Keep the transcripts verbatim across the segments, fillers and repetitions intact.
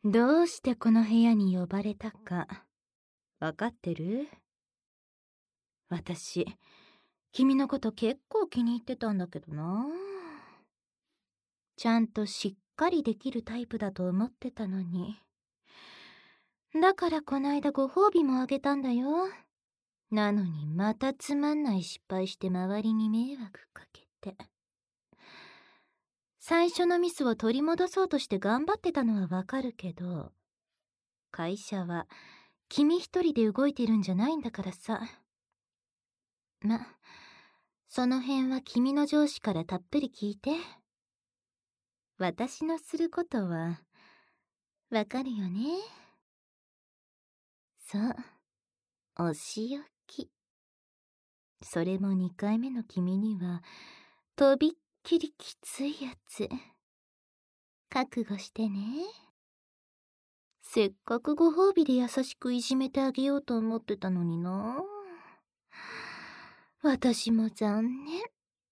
どうしてこの部屋に呼ばれたか、わかってる？私、君のこと結構気に入ってたんだけどな。ちゃんとしっかりできるタイプだと思ってたのに。だからこないだご褒美もあげたんだよ。なのにまたつまんない失敗して周りに迷惑かけて。最初のミスを取り戻そうとして頑張ってたのはわかるけど、会社は君一人で動いてるんじゃないんだからさ。ま、その辺は君の上司からたっぷり聞いて。私のすることはわかるよね。そう、お仕置き。それもにかいめの君にはとびっきりきついやつ。覚悟してね。せっかくご褒美で優しくいじめてあげようと思ってたのにな。私も残念。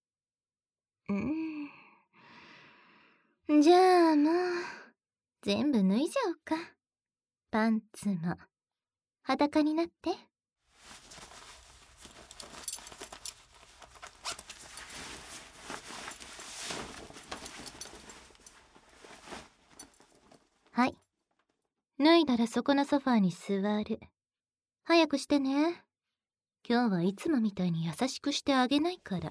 うん。じゃあもう全部脱いじゃおうか。パンツも裸になって。はい。脱いだらそこのソファーに座る。早くしてね。今日はいつもみたいに優しくしてあげないから。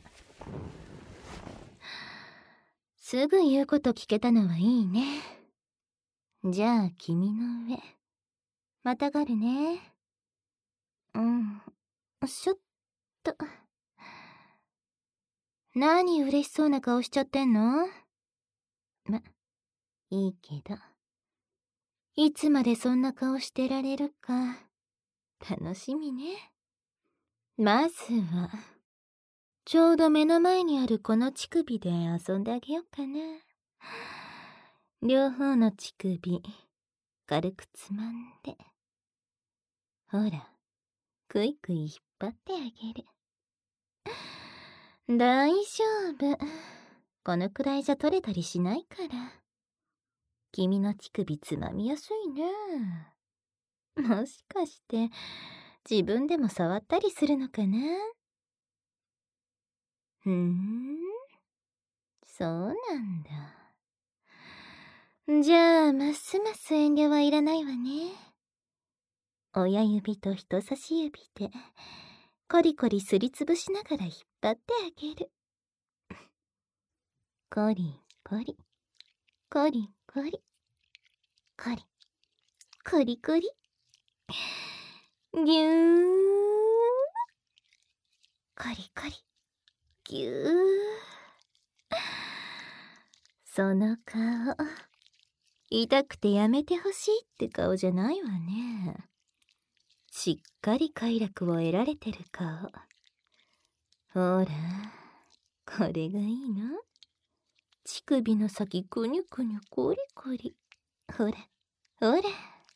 すぐ言うこと聞けたのはいいね。じゃあ君の上またがるね。うん、しょっと。何嬉しそうな顔しちゃってんの？ま、いいけど。いつまでそんな顔してられるか楽しみね。まずはちょうど目の前にあるこの乳首で遊んであげようかな。両方の乳首軽くつまんで、ほらくいくい引っ張ってあげる。大丈夫。このくらいじゃ取れたりしないから。君の乳首つまみやすいね。もしかして自分でも触ったりするのかな？ふーん、そうなんだ。じゃあますます遠慮はいらないわね。親指と人差し指でコリコリすりつぶしながら引っ張ってあげる。コリコリコリコリコリコリコリぎゅーコリコリぎゅー。その顔痛くてやめてほしいって顔じゃないわね。しっかり快楽を得られてる顔。ほらこれがいいの？乳首の先くにゅくにゅコリコリ。ほらほら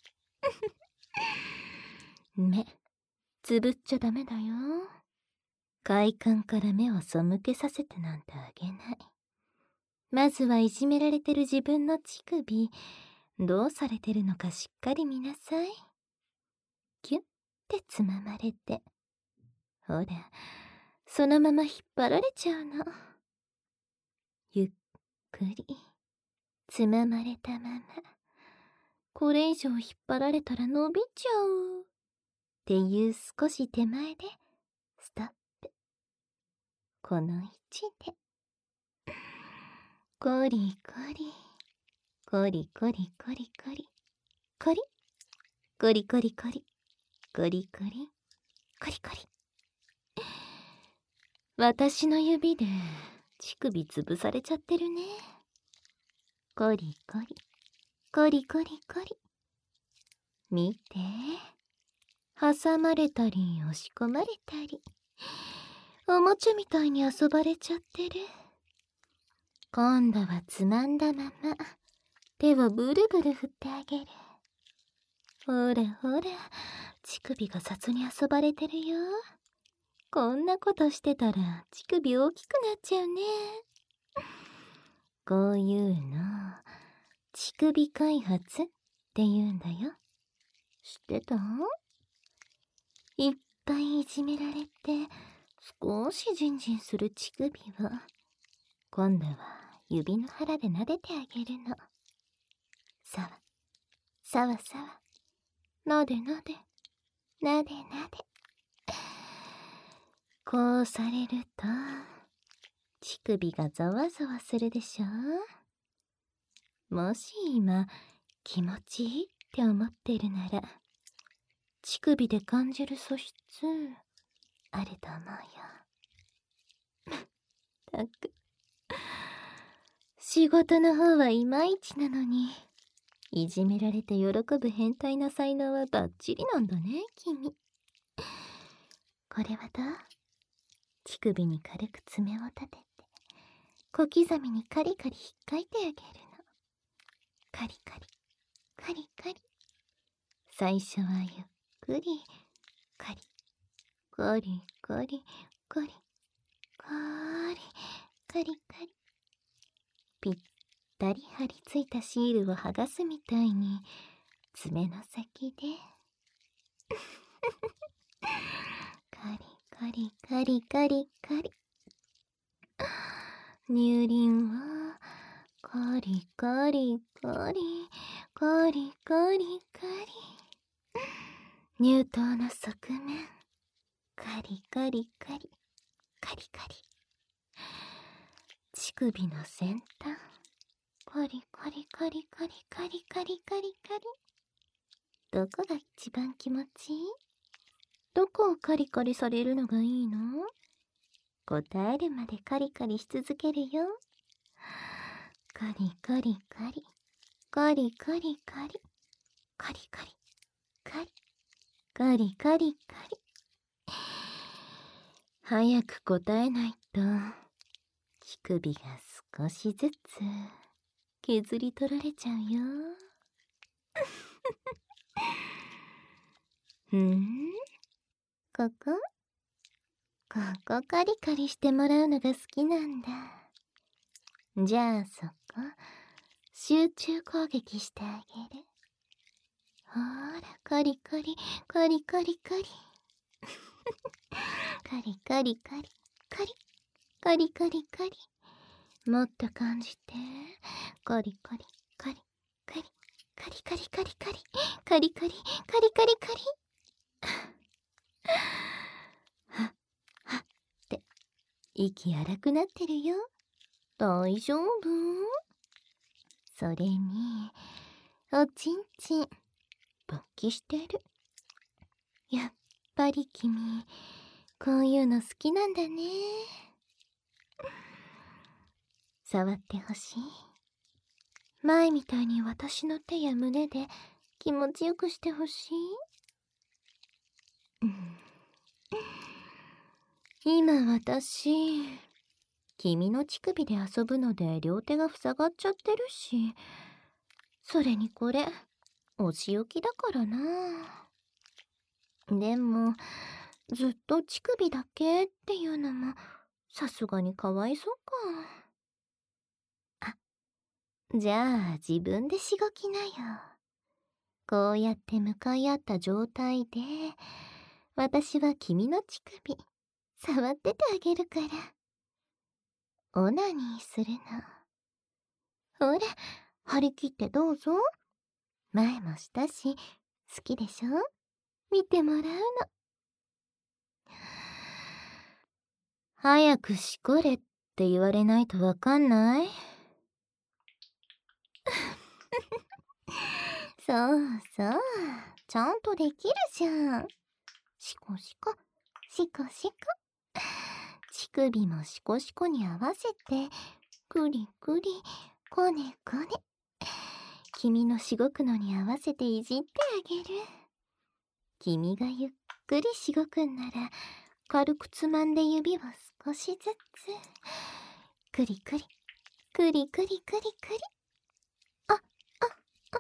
目つぶっちゃダメだよ。快感から目を背けさせてなんてあげない。まずはいじめられてる自分の乳首どうされてるのかしっかり見なさい。キュッてつままれて、ほらそのまま引っ張られちゃうの。ゆっくりつままれたまま、これ以上引っ張られたら伸びちゃうっていう少し手前でストップ。この位置でコリコリコリコリコリコリコリコリコリコリコリコリコリコリ。私の指で乳首潰されちゃってるね。コリコリコリコリコリ。見て、挟まれたり押し込まれたり、おもちゃみたいに遊ばれちゃってる。今度はつまんだまま手をブルブル振ってあげる。ほらほら乳首が雑に遊ばれてるよ。こんなことしてたら乳首大きくなっちゃうね。こういうの乳首開発って言うんだよ。知ってた？いっぱいいじめられて少しジンジンする乳首を今度は指の腹で撫でてあげるの。さわさわさわ、なでなでなでなで。こうされると乳首がざわざわするでしょ。もし今気持ちいいって思ってるなら乳首で感じる素質あると思うよ。たく仕事の方はいまいちなのにいじめられて喜ぶ変態な才能はバッチリなんだね、君。これはどう？乳首に軽く爪を立てて小刻みにカリカリ引っかいてあげるの。カリカリカリカリ。最初はゆっくりカリカリカリカリカリカリカリ。ぴったり貼り付いたシールを剥がすみたいに爪の先でカリカリカリカリカリ。乳輪はカリカリカリカリカリカリ。乳頭の側面カリカリカリカリカリ。乳首の先端カリカリカリカリカリカリカリカリ。どこが一番気持ちいい？どこをカリカリされるのがいいの？答えるまでカリカリし続けるよ。カリカリカリカリカリカリカリカリカリカリカリカリ。早く答えないと乳首が少しずつ削り取られちゃうよ。ふん、ここここカリカリしてもらうのが好きなんだ。じゃあそこ集中攻撃してあげる。ほーらカリカリカリカリカリカリカリカリカリカリカリカリ。もっと感じて。カリカリカリカリカリカリカリカリカリカリカリカリカリ。はっはっって息荒くなってるよ。大丈夫？それにおちんちん勃起してる。やっぱり君こういうの好きなんだね。触ってほしい。前みたいに私の手や胸で気持ちよくしてほしい。うん、今私君の乳首で遊ぶので両手が塞がっちゃってるし、それにこれお仕置きだからな。でもずっと乳首だけっていうのもさすがにかわいそうか。あ、じゃあ自分でしごきなよ。こうやって向かい合った状態で私は君の乳首触っててあげるから。オナニーするの。ほら張り切ってどうぞ。前もしたし好きでしょ？見てもらうの。早くしこれって言われないとわかんない？そうそう、ちゃんとできるじゃん。シコシコシコシコ。乳首もシコシコに合わせてクリクリコネコネ。君のしごくのに合わせていじってあげる。君がゆっくりしごくんなら軽くつまんで指を少しずつクリクリクリクリクリクリ。あ、あ、あ、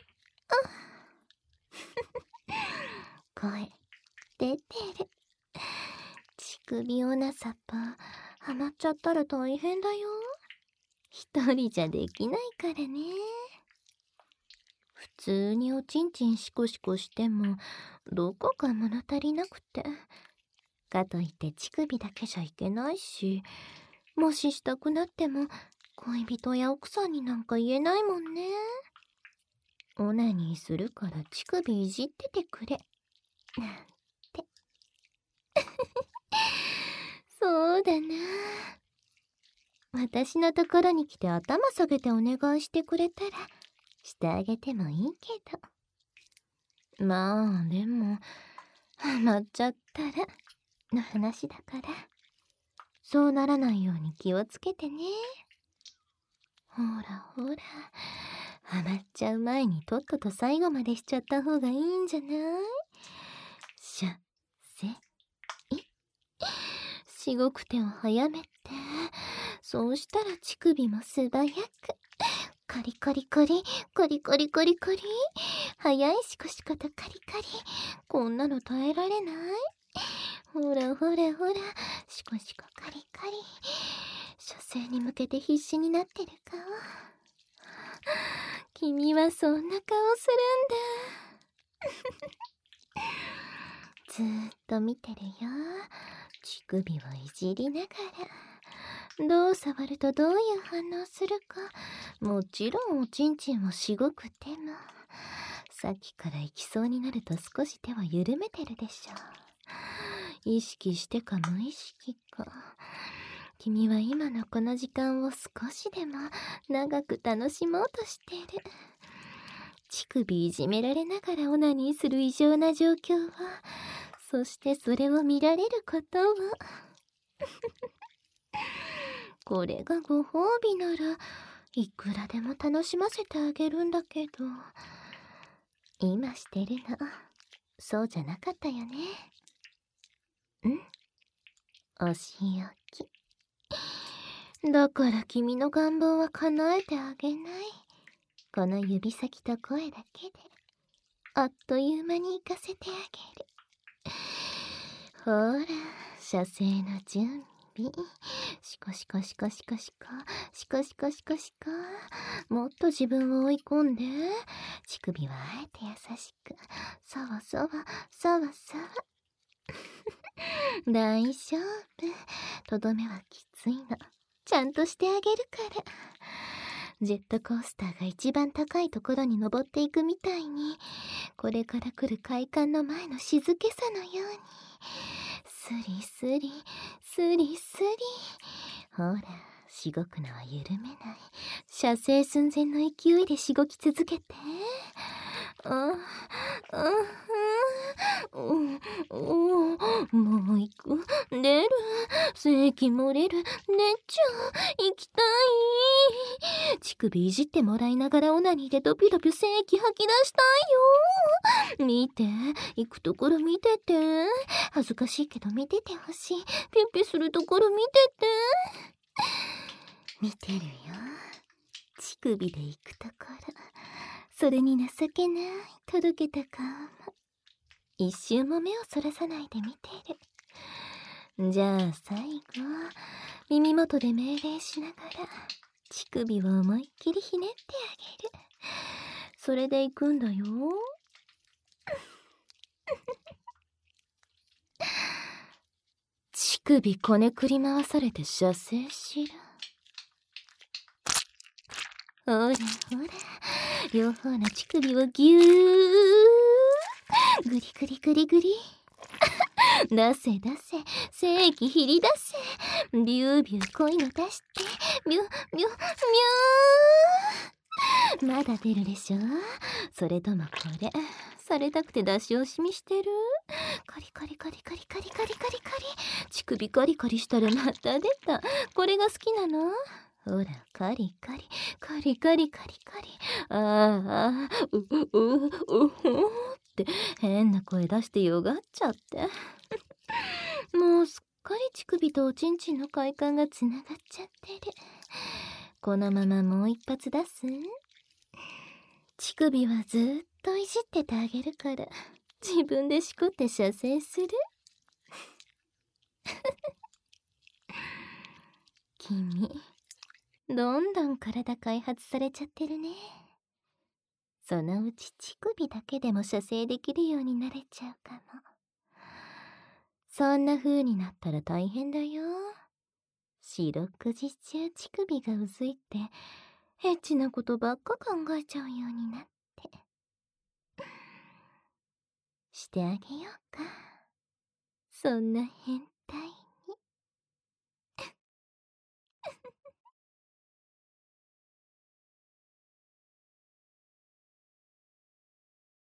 あ声出てる。乳首オナサッパーハマっちゃったら大変だよ。一人じゃできないからね。普通におちんちんシコシコしてもどこか物足りなくて。かといって乳首だけじゃいけないし、もししたくなっても恋人や奥さんになんか言えないもんね。オナニーするから乳首いじっててくれ。なんて。そうだな。私のところに来て頭下げてお願いしてくれたらしてあげてもいいけど。まあでもハマっちゃったらの話だから、そうならないように気をつけてね。ほらほら、ハマっちゃう前にとっとと最後までしちゃった方がいいんじゃない？しゃせい。しごく手を早めて、そうしたら乳首も素早くカリカリカリカリカリカリカリ、早いシコシコとカリカリ。こんなの耐えられない？ほらほらほら、シコシコカリカリ。射精に向けて必死になってる顔。君はそんな顔するんだ。ずーっと見てるよ。乳首をいじりながら、どう触るとどういう反応するか。もちろんおちんちんをしごく手も。さっきから行きそうになると少し手を緩めてるでしょ。意識してか無意識か。君は今のこの時間を少しでも長く楽しもうとしてる。乳首いじめられながらオナニーする異常な状況を、そしてそれを見られることを。これがご褒美ならいくらでも楽しませてあげるんだけど、今してるのそうじゃなかったよね。ん？お仕置き。だから君の願望は叶えてあげない。この指先と声だけであっという間に行かせてあげる。ほら、射精の準備。シコシコシコシコシコシコシコシコシコ。もっと自分を追い込んで。乳首はあえて優しく、そわそわそわそわ。大丈夫。とどめはきついの。ちゃんとしてあげるから。ジェットコースターが一番高いところに登っていくみたいに、これから来る快感の前の静けさのように、スリスリスリスリ。ほら、しごくのは緩めない。射精寸前の勢いでしごき続けて。ああ、うん、うん、もう行く。出る。精液漏れる。出ちゃう。行きたい。乳首いじってもらいながらオナニーでドピドピ精液吐き出したいよ。見て。行くところ見てて。恥ずかしいけど見ててほしい。ピュッピュするところ見てて。見てるよ。乳首で行くところ。それに情けないとろけた顔も一瞬も目をそらさないで見てる。じゃあ最後、耳元で命令しながら乳首を思いっきりひねってあげる。それで行くんだよ。乳首こねくり回されて射精しろ。ほらほら、両方の乳首をぎゅーグリグリグリグリ。出せ出せ、精液ひり出せ。ビュービュー濃いの出して。ビュビュビュー。まだ出るでしょ。それともこれされたくて出し惜しみしてる？カリカリカリカリカリカリカリカリ。乳首カリカリしたらまた出た。これが好きなの？ほら、カリカリ、カリカリカリカリ。ああ、う、う、う、う、うって変な声出してよがっちゃって。もうすっかり乳首とおちんちんの快感がつながっちゃってる。このままもう一発出す？乳首はずっといじっててあげるから、自分でしこって射精する？君、どんどん体開発されちゃってるね。 そのうち乳首だけでも射精できるようになれちゃうかも。そんな風になったら大変だよ。四六時中乳首がうずいて、エッチなことばっか考えちゃうようになって。してあげようか。そんな変